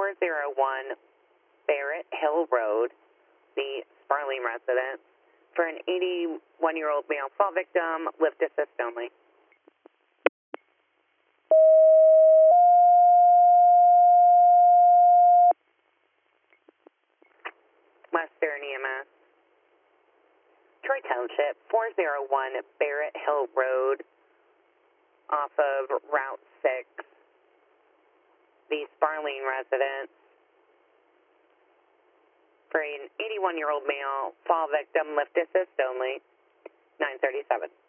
401 Barrett Hill Road, the Sparling residence, for an 81-year-old male fall victim, lift assist only. Western EMS. Troy Township, 401 Barrett Hill Road, off of Route 6, the Sparling residence, for an 81-year-old male fall victim, lift assist only, 937.